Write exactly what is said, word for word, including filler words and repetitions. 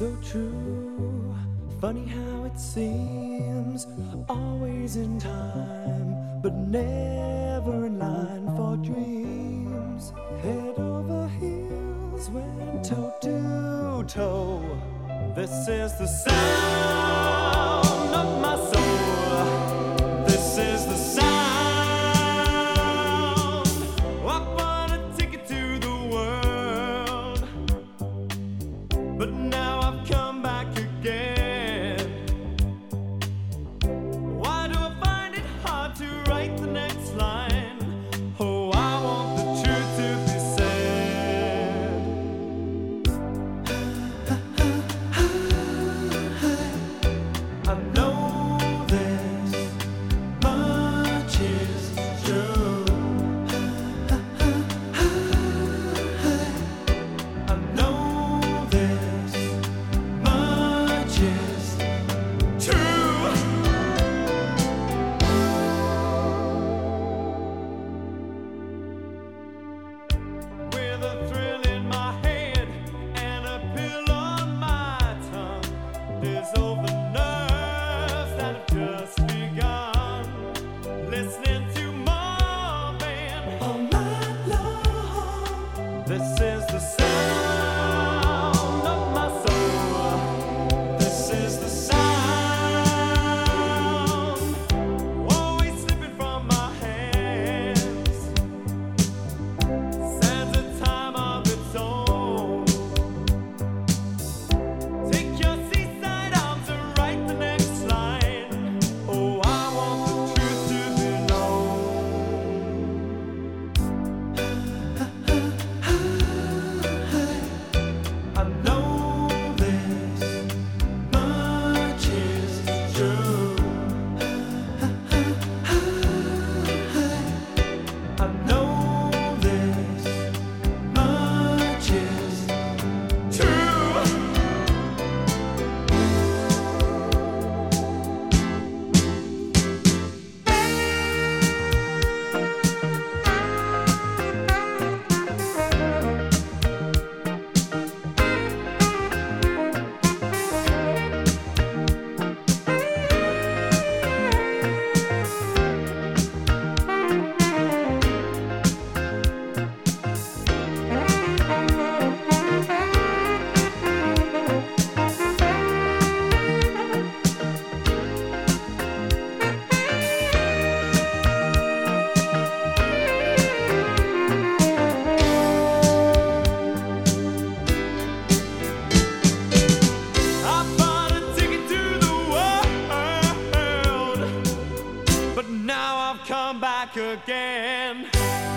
So true, funny how it seems, always in time, but never in line for dreams. Head over heels, went toe to toe. This is the sound of my soul. This is the sound. I bought a ticket to the world, but now I've come back again. Why do I find it hard to write the next line? Oh, I want the truth to be said. I know this much is true. I know this much is true. With a thrill in my head and a pill on my tongue, dissolve the nerves that have just begun. Listening to Marvin all night long. This is the sound of my soul. This is the sound, always slipping from my hands. Stands a time of its own. Take your seaside arms and write the next line. Oh, I want the truth to be known. I know this much is true. I know this much is true. I bought a ticket to the world, but now I've come back again.